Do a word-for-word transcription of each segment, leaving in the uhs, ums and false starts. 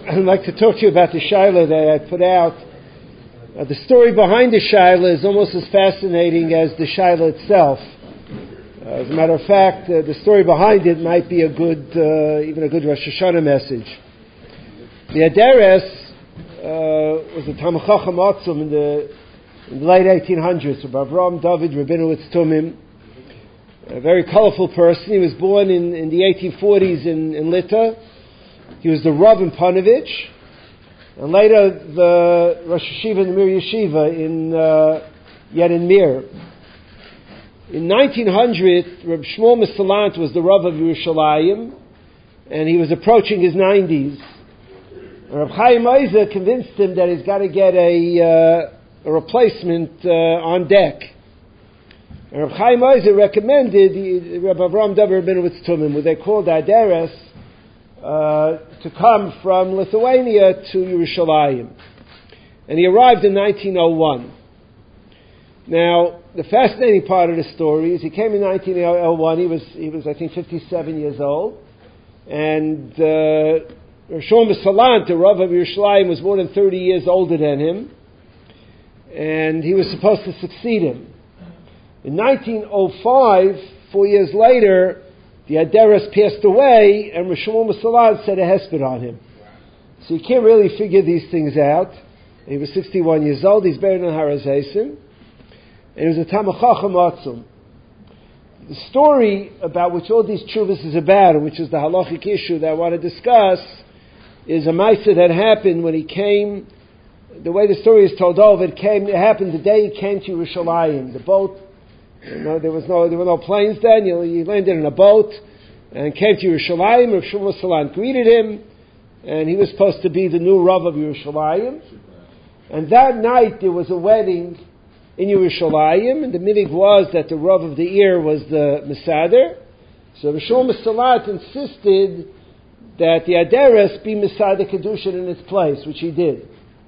I'd like to talk to you about the Shaila that I put out. Uh, the story behind the Shaila is almost as fascinating as the Shaila itself. Uh, as a matter of fact, uh, the story behind it might be a good, uh, even a good Rosh Hashanah message. The Aderes uh, was a Talmid Chacham Atzum in the, in the late eighteen hundreds, Rabbi Avraham David Rabinowitz Tumim, a very colorful person. He was born in, in the eighteen forties in, in Lita. He was the Rav in Panovich, and later the Rosh Yeshiva in the Mir Yeshiva in uh, yet in Mir. In nineteen hundred, Reb Shmuel Misalant was the Rav of Yerushalayim, and he was approaching his nineties. Reb Chaim Oizer convinced him that he's got to get a, uh, a replacement uh, on deck. And Reb Chaim Oizer recommended Reb Avraham David Rabinowitz Tumim, what they called Aderes, uh, to come from Lithuania to Yerushalayim. And he arrived in nineteen oh one. Now, the fascinating part of the story is he came in nineteen oh one. He was, he was I think, fifty-seven years old. And uh, Rishon Salant, the Rav of Yerushalayim, was more than thirty years older than him. And he was supposed to succeed him. In nineteen oh five, four years later, the Aderes passed away, and Rishon Salant said a hesped on him. So you can't really figure these things out. He was sixty-one years old. He's buried in Har HaZeisim. And he was a Talmid Chacham Atzum. The story about which all these tshuvas is about, and which is the halachic issue that I want to discuss, is a ma'aseh that happened when he came. The way the story is told over, it came. It happened the day he came to Yerushalayim. The boat, you know, there was no, there were no planes then. You, he landed in a boat and came to Yerushalayim. Rav Shmuel Salant greeted him, and he was supposed to be the new Rav of Yerushalayim. And that night there was a wedding in Yerushalayim, and the minig was that the Rav of the year was the Mesader. So Rishon Salat insisted that the Aderes be Mesader Kedushin in its place, which he did.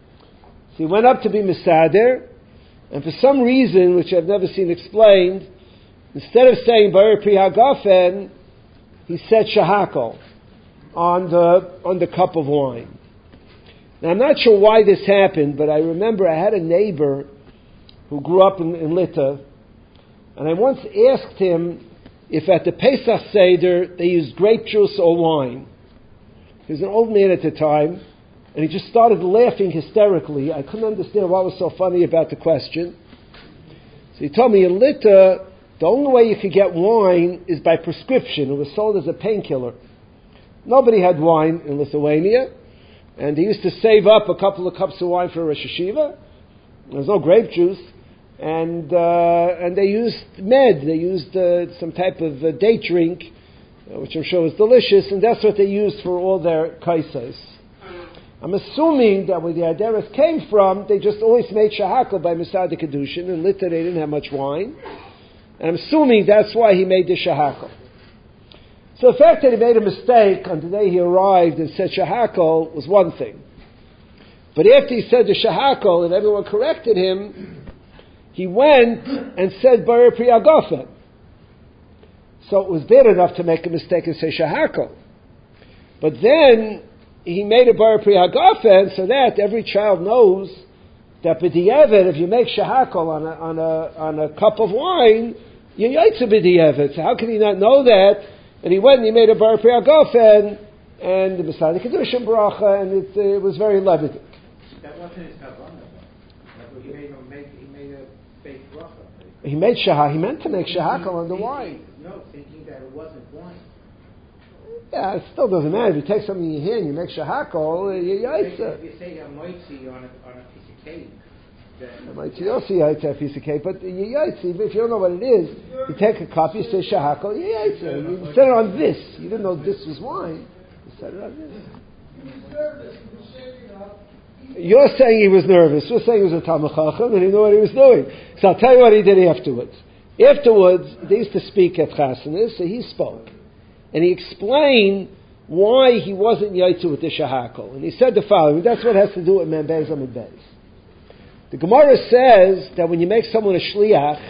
So he went up to be Mesader, and for some reason, which I've never seen explained, instead of saying Bayer Pri Hagafen, he said Shahakol on the, on the cup of wine. Now I'm not sure why this happened, but I remember I had a neighbor who grew up in, in Lita, and I once asked him if at the Pesach Seder they used grape juice or wine. He was an old man at the time, and he just started laughing hysterically. I couldn't understand what was so funny about the question. So he told me in Lita, the only way you could get wine is by prescription. It was sold as a painkiller. Nobody had wine in Lithuania, and they used to save up a couple of cups of wine for a Rosh Yeshiva. There was no grape juice. And uh, and they used med, they used uh, some type of uh, date drink, uh, which I'm sure was delicious, and that's what they used for all their kaisais. I'm assuming that where the Aderes came from, they just always made shahakal by Mesader Kedushin, and Lita they didn't have much wine. And I'm assuming that's why he made the shahakal. So the fact that he made a mistake on the day he arrived and said shahakal was one thing. But after he said the shahakal and everyone corrected him, he went and said Bayer Pri Hagafen. So it was bad enough to make a mistake and say shahakal. But then he made a Bayer Pri Hagafen so that every child knows that b'di'evet, if you make shahakal on a, on a, on a cup of wine, you're yaitze b'di'evet. So how can he not know that? And he went and he made a Bayer Pri Hagafen and the Mesader Kedushin bracha, and it, uh, it was very levitic. That wasn't his kavanah. He made a make, he made a fake bracha. He made shahakal. He meant to make shahakal on the wine. No, thinking that it wasn't wine. Yeah, it still doesn't matter. If you take something in your hand, you make shahakal. You yaitze. If you say a moitzi on a on a piece of cake, then might you also yaitze a piece of cake, but you yaitze. If you don't know what it is, you take a cup. You say shahakal. You yaitze. You set it on this. You didn't know this was wine. You set it on this. You're saying he was nervous. You're saying he was a Talmid Chacham and he knew what he was doing. So I'll tell you what he did afterwards. Afterwards, they used to speak at Chasanis, so he spoke. And he explained why he wasn't yaitze with the shahakal. And he said the following. That's what has to do with Man Beis Amid Beis. The Gemara says that when you make someone a shliach,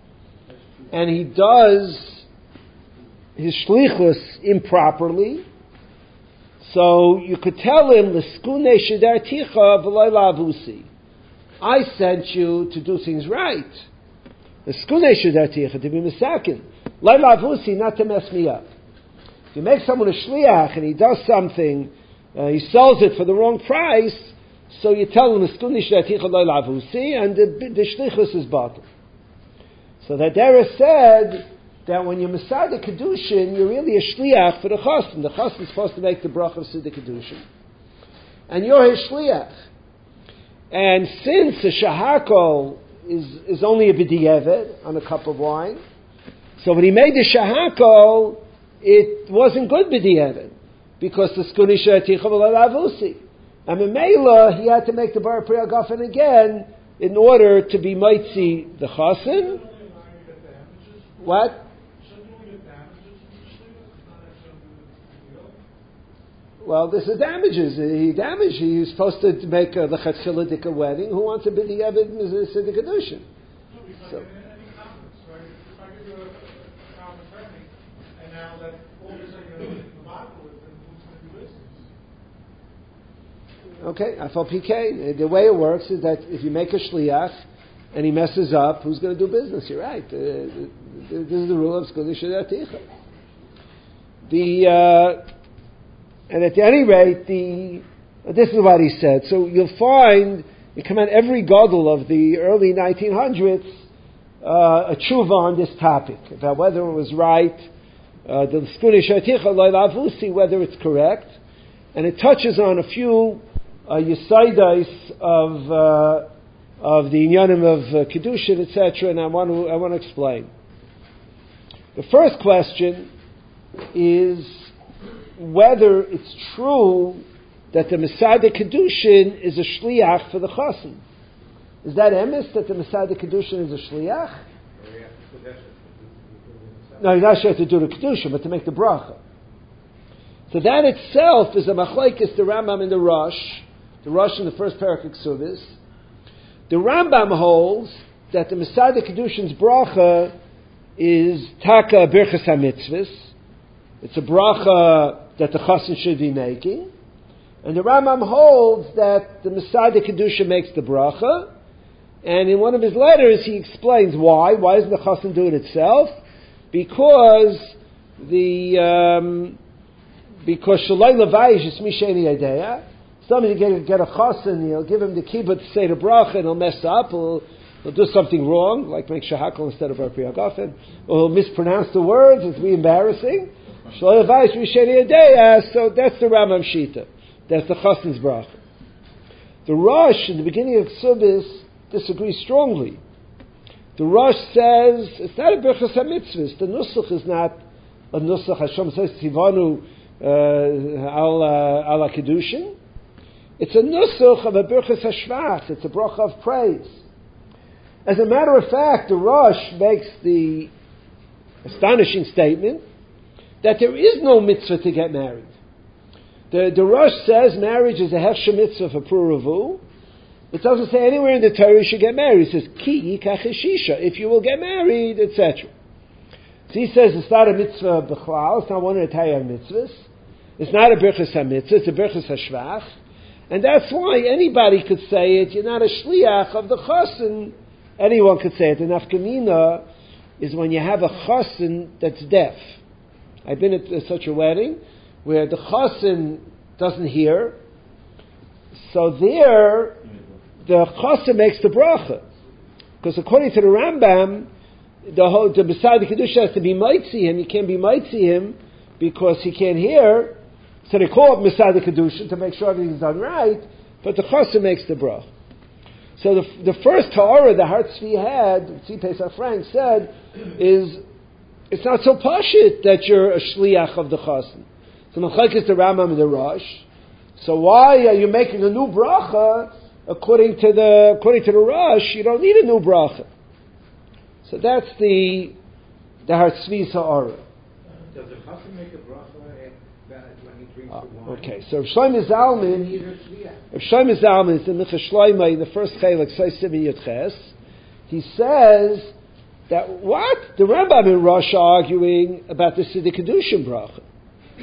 and he does his shlichus improperly, So you could tell him, L'skune shedarticha v'loy la'avusi. I sent you to do things right. L'skune shedarticha, to be misakin. Loy la'avusi, not to mess me up. If you make someone a shliach and he does something, uh, he sells it for the wrong price, so you tell him, L'skune shedarticha loy la'avusi, and the, the shlichus is bottled. So the Dera said that when you're Masada Kedushin, you're really a shliach for the chassan. The chassan is supposed to make the bracha of Siddur Kedushin. And you're his shliach. And since a shahako is, is only a b'di'evet on a cup of wine, so when he made the shahako, it wasn't good b'di'evet, because the skuni she'aticha v'lo la'avusi. And Memela, he had to make the bar priya gafen again in order to be mitzi the chassan. What? Well, this is damages. He damaged. He was supposed to make a lechatchiladik wedding. Who wants to be the Evid Siddur Kedushin? So. Any comments, right? If I give you a comment training, and now that all of a sudden you're going to the Bible with them, who's going to do business? Okay, F L P K. The way it works is that if you make a shliach and he messes up, who's going to do business? You're right. Uh, this is the rule of Skuni Shedaticha. The uh, and at any rate, the this is what he said. So you'll find you come on every gadol of the early nineteen hundreds uh, a tshuva on this topic about whether it was right, uh, the Skuni Shedaticha loy la'avusi, whether it's correct, and it touches on a few uh, yesaidas of. Uh, of the inyanim of uh, Kedushin, et cetera, and I want to I want to explain. The first question is whether it's true that the Masada Kedushin is a shliach for the chassan. Is that emes that the Masada Kedushin is a shliach? No, he's not sure to do the Kedushin, but to make the bracha. So that itself is a machlekes, the Rambam and the Rosh, the Rosh in the first parak of Ksubis. The Rambam holds that the Masada Kedushin's bracha is taka birchas hamitzvus. It's a bracha that the chassan should be making. And the Rambam holds that the Masada Kedushin makes the bracha. And in one of his letters he explains why. Why doesn't the chassan do it itself? Because the um, because shalai levayish is misheni yadeya. Somebody get, get a chassan, he'll give him the kibbutz to say the bracha, and he'll mess up, he'll, he'll do something wrong, like make shahakal instead of our priya gafen, or he'll mispronounce the words, it'll be embarrassing. So that's the Rambam Shita. That's the chassan's bracha. The Rosh, in the beginning of Ksubis, disagrees strongly. The Rosh says, it's not a birchas ha-mitzvahs, the nusach is not a nusach, Hashem says, tivanu al ha-kedushin. It's a nusach of a birchas hashvach. It's a bracha of praise. As a matter of fact, the Rosh makes the astonishing statement that there is no mitzvah to get married. The, the Rosh says marriage is a hefsha mitzvah for puravu. It doesn't say anywhere in the Torah you should get married. It says ki yikach eshisha, if you will get married, et cetera. So he says it's not a mitzvah b'chlal. It's not one of the Tayar mitzvahs. It's not a birchas hamitzvah. It's a birchas hashvach. And that's why anybody could say it. You're not a shliach of the chassan. Anyone could say it. The nafkamina is when you have a chassan that's deaf. I've been at such a wedding where the chassan doesn't hear. So there, the chassan makes the bracha. Because according to the Rambam, the whole, the Masada Kedusha has to be mitzi him. You can't be mitzi him because he can't hear. So they call it Masada Kedusha to make sure everything's done right, but the chassan makes the bracha. So the the first Torah the Har Tzvi had, Tzvi Pesach Frank said, is it's not so pashit that you're a shliach of the chassan. So Machlek is the Rambam and the Rosh. So why are you making a new bracha? According to the according to the Rosh, you don't need a new bracha. So that's the the Har Tzvi's Ha'ara. Does the chassan make a bracha when he drinks Oh, the wine? okay, so Shlomo Zalman, if Shlomo Zalman is in Micha Shlomo in the first Chelek Seisim Yudches, he says that what the Rambam and Rosh are arguing about the Siddur Kedushin bracha.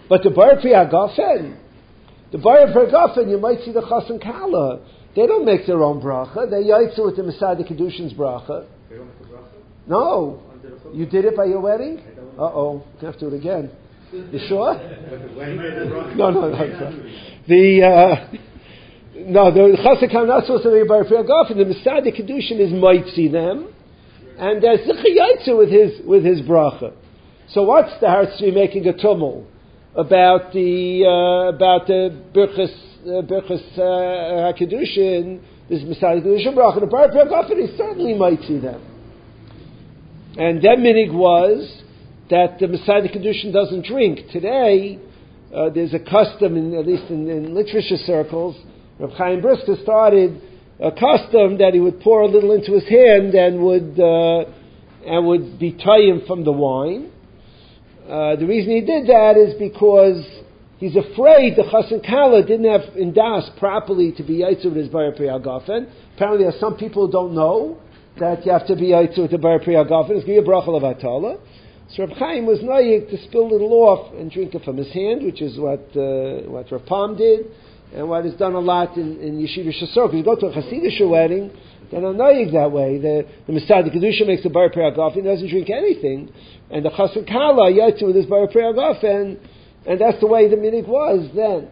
But the Bar Pri Hagafen, the Bar Pri Hagafen, you might see the Chas and Kala. They don't make their own bracha. They yaitzu with the Masada Kedushin's bracha. They don't make the bracha? No. Under the chuppah? You did it by your wedding? I don't know. Uh-oh. You have to do it again. You sure? But when he made the bracha. No, no, no. no. The, uh, no, the Chas and Kala not supposed to be a Bar Pri Hagafen. The Masada Kedushin is might see them. And there's the Yaitzu with his, with his bracha. So what's the Hartzvi making a tumult about the, uh, about the Birchas, Uh, Birchas uh, HaKedushin, this Messiah Kedushin bracha, the Bar Pri Hagafen, he certainly might see them. And that minig was that the Messiah Kedushin doesn't drink. Today, uh, there's a custom, in, at least in, in literature circles, Reb Chaim Brisker started a custom that he would pour a little into his hand and would uh, and would be tying from the wine. Uh, the reason he did that is because he's afraid the Chas and Kala didn't have indas properly to be yaitzu with his Bar Pri Hagafen. Apparently, there are some people who don't know that you have to be yaitzu with the Bar Pri Hagafen. It's going to be a bracha levatala. So Reb Chaim was nayik to spill a little off and drink it from his hand, which is what uh, what Reb Pam did, and what is done a lot in, in Yeshiva Shasor. Because you go to a Hasidic wedding, they're not nayik that way. The, the Masada Kedusha makes the Bar Pri Hagafen, doesn't drink anything, and the Chas and Kala yaitzu with his Bar Pri Hagafen. And that's the way the minig was then.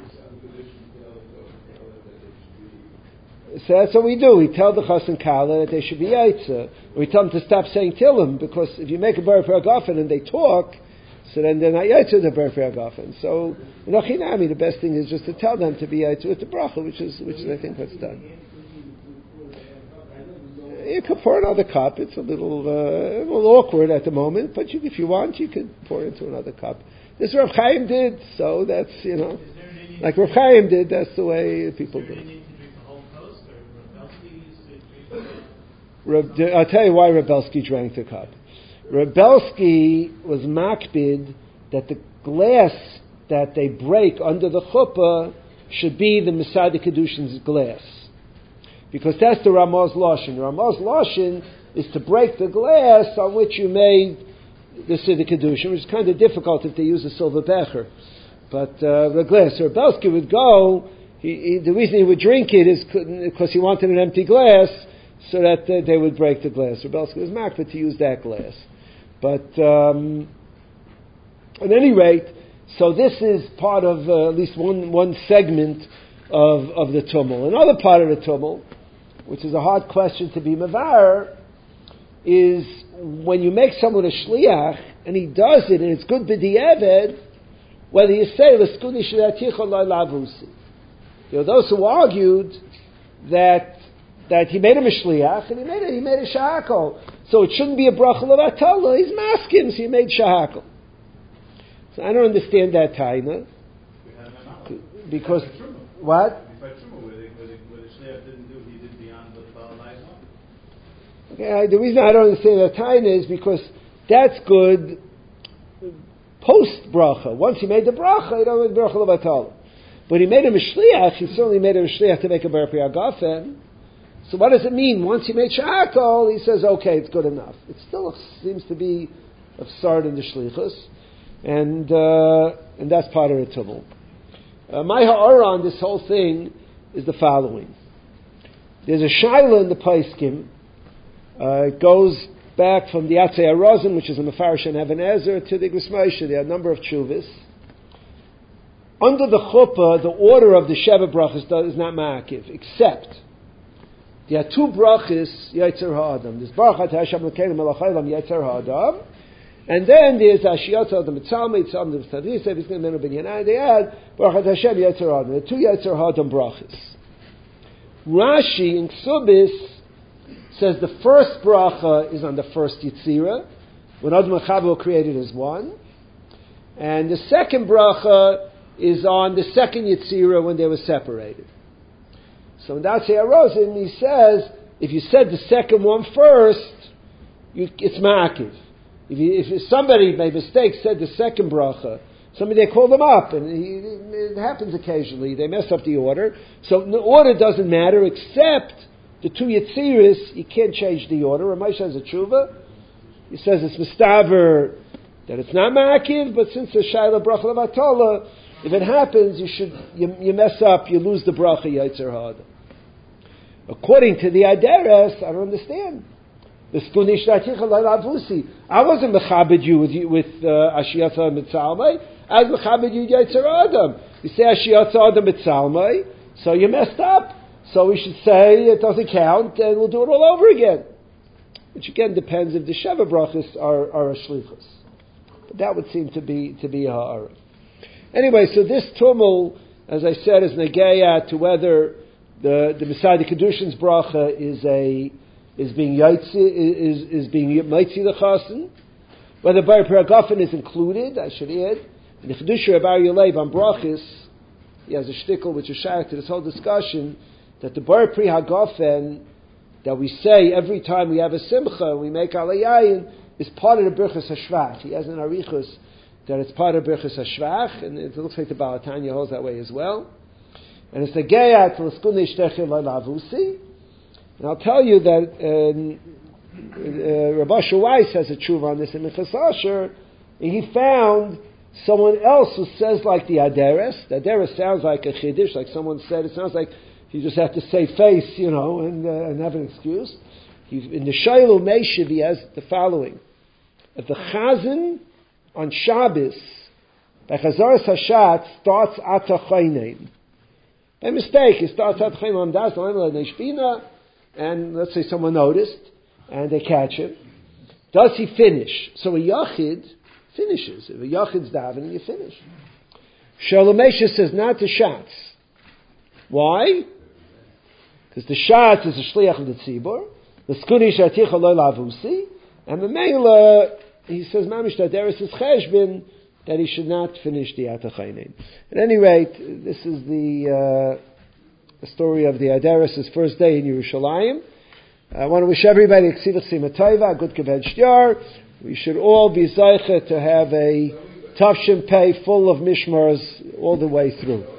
So that's what we do. We tell the Chas and Kala that they should be yaitza. We tell them to stop saying Tillim, because if you make a Bar Pri Hagafen and they talk, so then they're not yaitza the Bar Pri Hagafen. So, in Ochinami, the best thing is just to tell them to be yaitza with the bracha, which is, which is I think what's done. You could pour another cup. It's a little, uh, a little awkward at the moment, but you, if you want, you could pour into another cup. This Rav Chaim did, so that's, you know, like Rav Chaim did, that's the way people do it. I'll tell you why Rebelsky drank the cup. Rebelsky was makbid that the glass that they break under the chuppah should be the Masada Kedushin's glass. Because that's the Ramaz Lashon. The Ramaz Lashon is to break the glass on which you made the Siddur Kedushin, which is kind of difficult if they use a silver becher. But uh, the glass, so Rebelsky would go, he, he, the reason he would drink it is because he wanted an empty glass so that uh, they would break the glass. Rebelsky was makbid to use that glass. But um, at any rate, so this is part of uh, at least one, one segment of, of the tumult. Another part of the tumult, which is a hard question to be mavar, is when you make someone a shliach and he does it and it's good b'di'eved, whether you say l'skuni shiraticha lavusi. There are those who argued that that he made him a shliach and he made it, he made a shahakol, so it shouldn't be a bracha levatala. He's maskim, so he made shahakol. So I don't understand that taina because what? Okay, the reason I don't understand that taina is because that's good post bracha. Once he made the bracha, he don't make bracha levatala. But he made him a shliach. He certainly made him a shliach to make a bar pri hagafen. So what does it mean? Once he made shahakol, he says, okay, it's good enough. It still seems to be absurd in the shlichus, and uh, and that's part of the tumult. Uh, my ha'ara on this whole thing is the following. There's a shaila in the Paiskim. Uh, it goes back from the Atzei HaRozim, which is a Mefarish and Even Ezer, to the Gris Moshe. There are a number of tshuvas. Under the chuppah, the order of the Sheva brachas is not ma'akiv, except there are two brachas, Yetzer Ha'adam. There's Baruch Atah Hashem Elokeinu Melech Haolam Yetzer Ha'adam, and then there's Ashiyot Ha'adam Mitzalmi, Tzalmi Mitzadis, Vizkin Menu Ben Yanai. They add Baruch Atah Hashem Yetzer Ha'adam. There are two Yetzer Ha'adam brachas. Rashi in Ksubis says the first bracha is on the first Yitzira, when Adam and Chava were created as one, and the second bracha is on the second Yitzira when they were separated. So in Atzei HaRozim, he says, if you said the second one first, you, it's ma'akiv. If, you, if somebody, by mistake, said the second bracha, somebody, they call them up, and he, it happens occasionally, they mess up the order. So the order doesn't matter, except the two Yitziris, you can't change the order. Ramesh has a tshuva. He says it's mistaver that it's not ma'akiv, but since the shayla bracha levatola, if it happens, you should you, you mess up, you lose the bracha yetzer ha'adam. According to the Aderes, I don't understand. The skunish daticha la'lavusi. I wasn't mechabed you with with ashiyatza uh, mitzalmei. I was mechabed you yetzer ha'adam. You say ashiyatza adam mitzalmei, so you messed up. So we should say it doesn't count, and we'll do it all over again. Which again depends if the sheva brachas are are a shlichus. But that would seem to be to be a ha'ara. Anyway, so this tumul, as I said, is negeya to whether the the Messiah Kedushin's bracha is a is being yaitzi is is being yaitzi the chasen, whether bar paragafen is included. I should add in the Chedusha Bar Yalev on brachas. He has a shtickle which is shaykh to this whole discussion that the bar pri hagafen that we say every time we have a simcha, we make alayayin, is part of the Birchas HaShvach. He has an arichus that it's part of Birchas HaShvach, and it looks like the Baal Tanya holds that way as well. And it's the Geyat l'skuni shtechil la'lavusi. And I'll tell you that um, uh, Rabbi Weiss has a tshuva on this in Minchas Asher, and he found someone else who says like the Aderes. The Aderes sounds like a chiddush, like someone said. It sounds like you just have to say face, you know, and, uh, and have an excuse. He, in the Shailu Meishiv, he has the following. If the Chazan on Shabbos, by Chazaras Hashat, starts Ata Chaynein. By mistake, he starts Ata Chaynein, Das, Neshbina, and let's say someone noticed, and they catch him. Does he finish? So a Yachid finishes. If a Yachid's davening, you finish. Shailu Meishiv says not the shots. Why? Because the Shatz is a shliach of the tzibur. The skuni shaticha lo lavusi, and the meila he says mamish that there is his cheshbin that he should not finish the atachaynin. At any rate, this is the, uh, the story of the Aderes' first day in Yerushalayim. I want to wish everybody a ksivach simatayva, a good kaved shtar. We should all be zeicha to have a tafshin pei full of mishmars all the way through.